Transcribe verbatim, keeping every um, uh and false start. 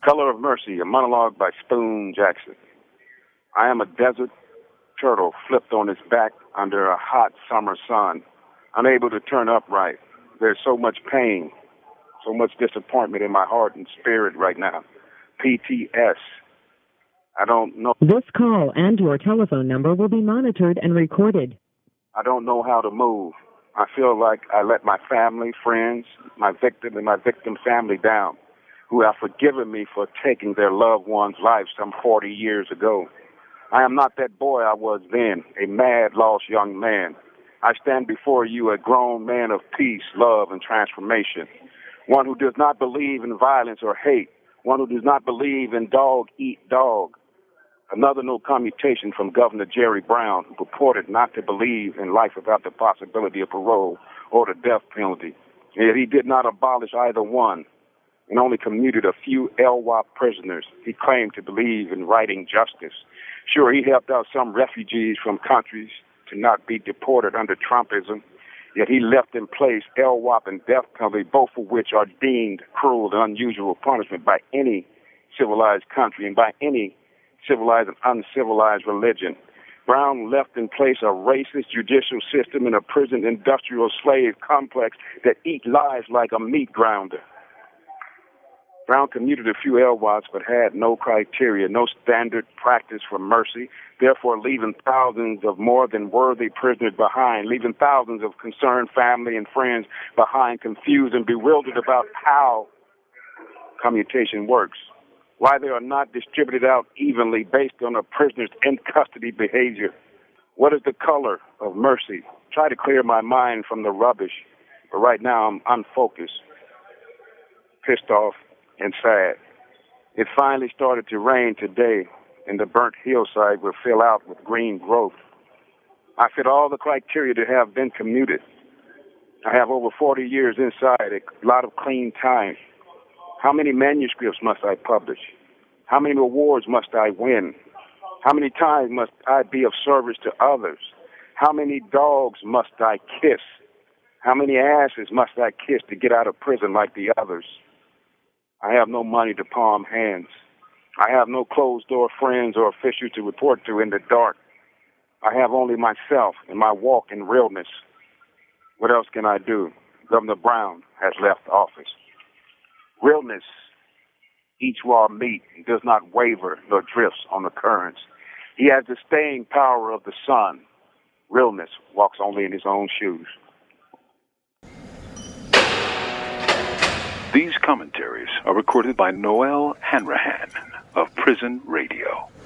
Color of Mercy, a monologue by Spoon Jackson. I am a desert turtle flipped on its back under a hot summer sun, unable to turn upright. There's so much pain, so much disappointment in my heart and spirit right now. P T S. I don't know. This call and your telephone number will be monitored and recorded. I don't know how to move. I feel like I let my family, friends, my victim, and my victim family down, who have forgiven me for taking their loved one's life some forty years ago. I am not that boy I was then, a mad, lost young man. I stand before you a grown man of peace, love, and transformation, one who does not believe in violence or hate, one who does not believe in dog-eat-dog. Another no commutation from Governor Jerry Brown, who purported not to believe in life without the possibility of parole or the death penalty. Yet he did not abolish either one and only commuted a few L W O P prisoners. He claimed to believe in righting justice. Sure, he helped out some refugees from countries to not be deported under Trumpism, yet he left in place L W O P and death penalty, both of which are deemed cruel and unusual punishment by any civilized country and by any civilized and uncivilized religion. Brown left in place a racist judicial system and a prison industrial slave complex that eat lives like a meat grounder. Brown commuted a few L W O Ps but had no criteria, no standard practice for mercy, therefore leaving thousands of more than worthy prisoners behind, leaving thousands of concerned family and friends behind, confused and bewildered about how commutation works, why they are not distributed out evenly based on a prisoner's in-custody behavior. What is the color of mercy? Try to clear my mind from the rubbish, but right now I'm unfocused, pissed off, and sad. It finally started to rain today, and the burnt hillside will fill out with green growth. I fit all the criteria to have been commuted. I have over forty years inside, a lot of clean time. How many manuscripts must I publish? How many awards must I win? How many times must I be of service to others? How many dogs must I kiss? How many asses must I kiss to get out of prison like the others? I have no money to palm hands. I have no closed-door friends or officials to report to in the dark. I have only myself and my walk in realness. What else can I do? Governor Brown has left office. Realness eats raw meat and does not waver nor drifts on the currents. He has the staying power of the sun. Realness walks only in his own shoes. These commentaries are recorded by Noel Hanrahan of Prison Radio.